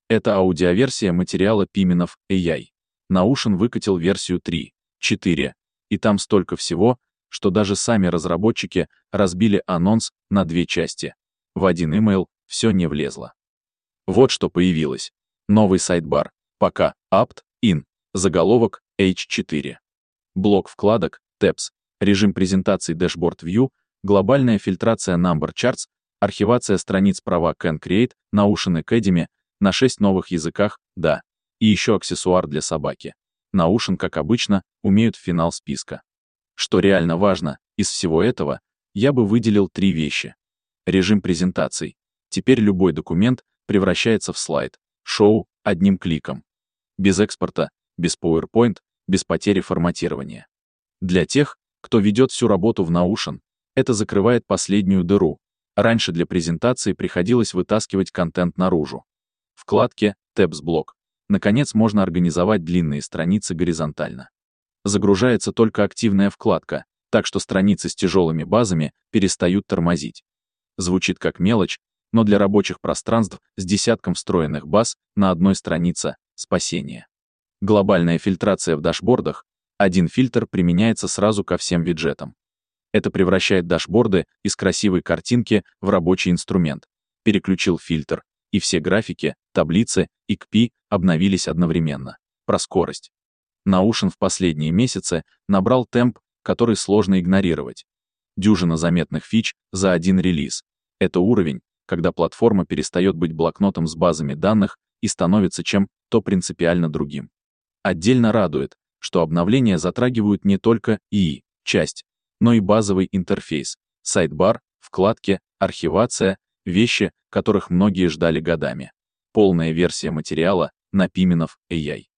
Это аудиоверсия материала Piminov AI. Notion выкатил версию 3.4, и там столько всего, что даже сами разработчики разбили анонс на две части. В один email все не влезло. Вот что появилось. Новый сайдбар. Пока opt-in. Заголовок H4. Блок вкладок Tabs. Режим презентации Dashboard View. Глобальная фильтрация Number Charts. Архивация страниц права Can Create. Notion Academy. На 6 новых языках, да. И еще аксессуар для собаки. Notion, как обычно, умеют в финал списка. Что реально важно, из всего этого, я бы выделил 3 вещи. Режим презентаций. Теперь любой документ превращается в слайд, шоу, одним кликом. Без экспорта, без PowerPoint, без потери форматирования. Для тех, кто ведет всю работу в Notion, это закрывает последнюю дыру. Раньше для презентации приходилось вытаскивать контент наружу. Вкладке Tabs блок. Наконец можно организовать длинные страницы горизонтально. Загружается только активная вкладка, так что страницы с тяжелыми базами перестают тормозить. Звучит как мелочь, но для рабочих пространств с десятком встроенных баз на одной странице — спасение. Глобальная фильтрация в дашбордах. Один фильтр применяется сразу ко всем виджетам. Это превращает дашборды из красивой картинки в рабочий инструмент. Переключил фильтр, и все графики, таблицы и КПИ обновились одновременно. Про скорость. Notion в последние месяцы набрал темп, который сложно игнорировать. Дюжина заметных фич за один релиз. Это уровень, когда платформа перестает быть блокнотом с базами данных и становится чем-то принципиально другим. Отдельно радует, что обновления затрагивают не только ИИ-часть, но и базовый интерфейс, сайдбар, вкладки, архивация, вещи, которых многие ждали годами. Полная версия материала на Piminov AI.